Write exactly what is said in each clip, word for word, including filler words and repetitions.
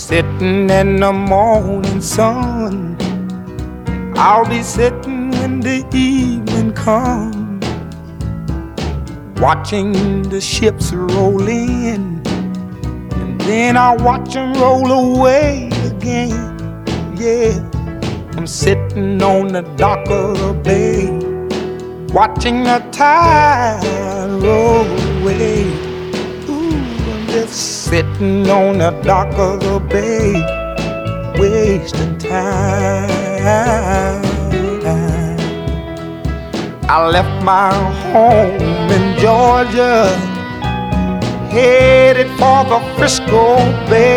Sitting in the morning sun, I'll be sitting when the evening comes, watching the ships roll in, and then I'll watch them roll away again. Yeah, I'm sitting on the dock of the bay, watching the tide roll away. Just sitting on the dock of the bay, wasting time. I left my home in Georgia, headed for the Frisco Bay,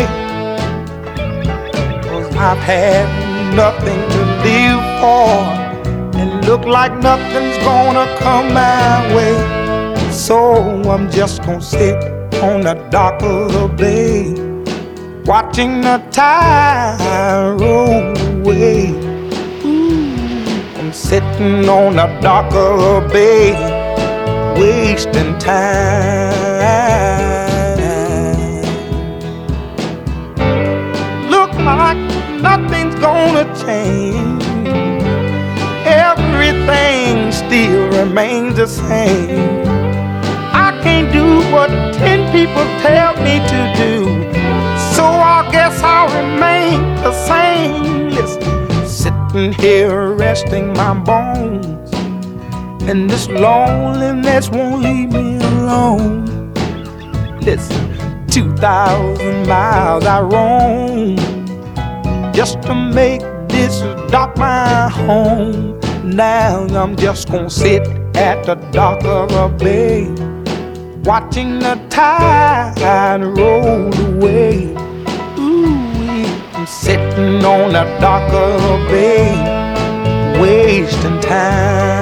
'cause I've had nothing to live for, and look like nothing's gonna come my way. So I'm just gonna sit on the dock of the bay, watching the tide roll away. Ooh, I'm sitting on the dock of the bay, wasting time. Look like nothing's gonna change, everything still remains the same. I can't do what ten people tell me to do, so I guess I'll remain the same. Listen, sitting here resting my bones, and this loneliness won't leave me alone. Listen, two thousand miles I roam just to make this dock my home. Now I'm just gonna sit at the dock of the bay, watching the tide roll away. Ooh, I'm sitting on the dock of the bay, wasting time.